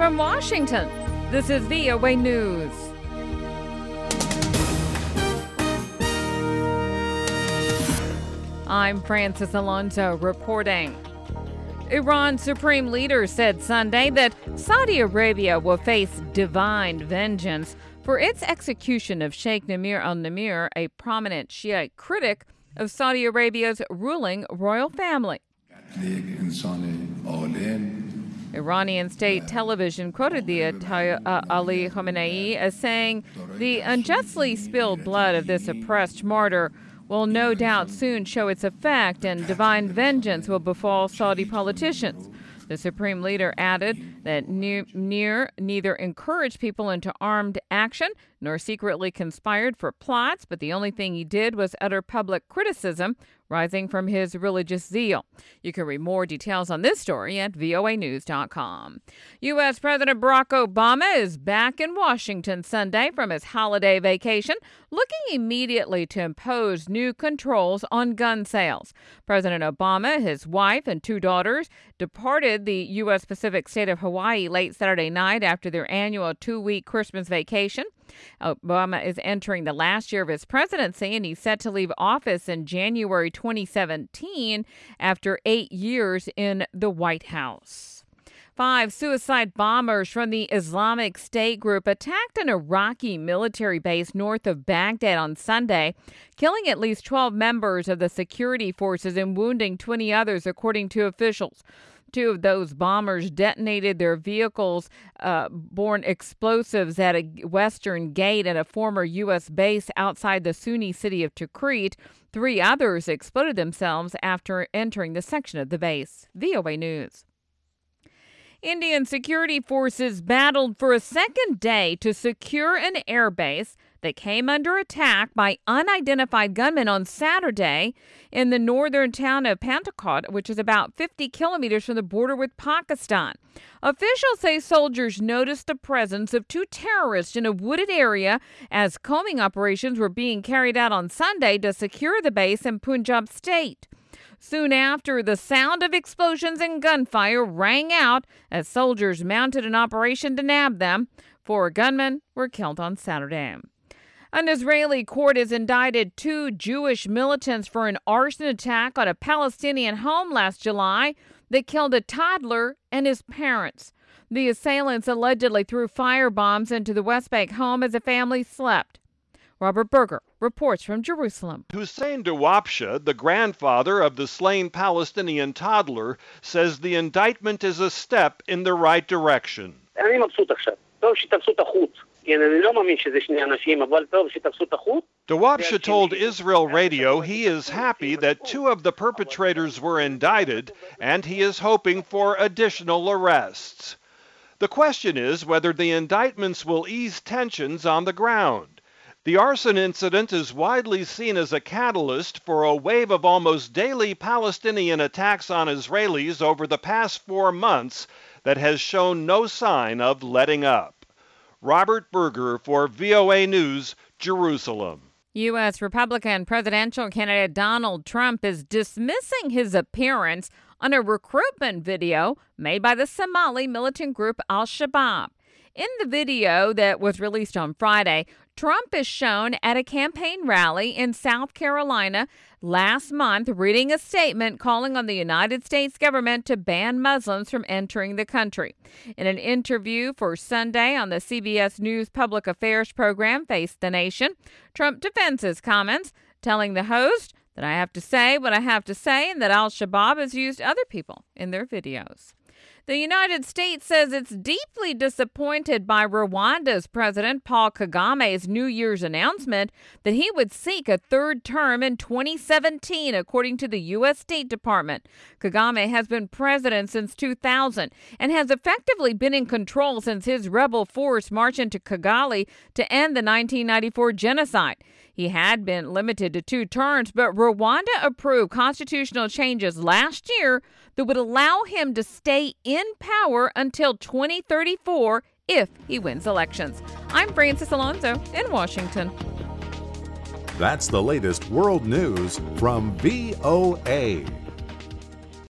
From Washington, this is VOA News. I'm Francis Alonso reporting. Iran's supreme leader said Sunday that Saudi Arabia will face divine vengeance for its execution of Sheikh Namir al-Nimr, a prominent Shiite critic of Saudi Arabia's ruling royal family. Iranian state television quoted the Ayatollah Ali Khamenei as saying the unjustly spilled blood of this oppressed martyr will no doubt soon show its effect and divine vengeance will befall Saudi politicians. The supreme leader added that Nimr neither encouraged people into armed action nor secretly conspired for plots, but the only thing he did was utter public criticism rising from his religious zeal. You can read more details on this story at voanews.com. U.S. President Barack Obama is back in Washington Sunday from his holiday vacation, looking immediately to impose new controls on gun sales. President Obama, his wife, and two daughters departed the U.S. Pacific state of Hawaii late Saturday night after their annual 2-week Christmas vacation. Obama is entering the last year of his presidency, and he's set to leave office in January 2017 after 8 years in the White House. 5 suicide bombers from the Islamic State group attacked an Iraqi military base north of Baghdad on Sunday, killing at least 12 members of the security forces and wounding 20 others, according to officials. 2 of those bombers detonated their vehicles-borne explosives at a western gate at a former U.S. base outside the Sunni city of Tikrit. 3 others exploded themselves after entering the section of the base. VOA News. Indian security forces battled for a second day to secure an airbase that came under attack by unidentified gunmen on Saturday in the northern town of Pantakot, which is about 50 kilometers from the border with Pakistan. Officials say soldiers noticed the presence of 2 terrorists in a wooded area as combing operations were being carried out on Sunday to secure the base in Punjab state. Soon after, the sound of explosions and gunfire rang out as soldiers mounted an operation to nab them. 4 gunmen were killed on Saturday. An Israeli court has indicted 2 Jewish militants for an arson attack on a Palestinian home last July that killed a toddler and his parents. The assailants allegedly threw firebombs into the West Bank home as the family slept. Robert Berger reports from Jerusalem. Hussein Dawabsha, the grandfather of the slain Palestinian toddler, says the indictment is a step in the right direction. Dawabsha told Israel Radio he is happy that 2 of the perpetrators were indicted and he is hoping for additional arrests. The question is whether the indictments will ease tensions on the ground. The arson incident is widely seen as a catalyst for a wave of almost daily Palestinian attacks on Israelis over the past 4 months that has shown no sign of letting up. Robert Berger for VOA News, Jerusalem. U.S. Republican presidential candidate Donald Trump is dismissing his appearance on a recruitment video made by the Somali militant group Al-Shabaab. In the video that was released on Friday, Trump is shown at a campaign rally in South Carolina last month reading a statement calling on the United States government to ban Muslims from entering the country. In an interview for Sunday on the CBS News Public Affairs program Face the Nation, Trump defends his comments, telling the host that I have to say what I have to say and that Al-Shabaab has used other people in their videos. The United States says it's deeply disappointed by Rwanda's President Paul Kagame's New Year's announcement that he would seek a 3rd term in 2017, according to the U.S. State Department. Kagame has been president since 2000 and has effectively been in control since his rebel force marched into Kigali to end the 1994 genocide. He had been limited to 2 terms, but Rwanda approved constitutional changes last year that would allow him to stay in power until 2034 if he wins elections. I'm Francis Alonso in Washington. That's the latest world news from VOA.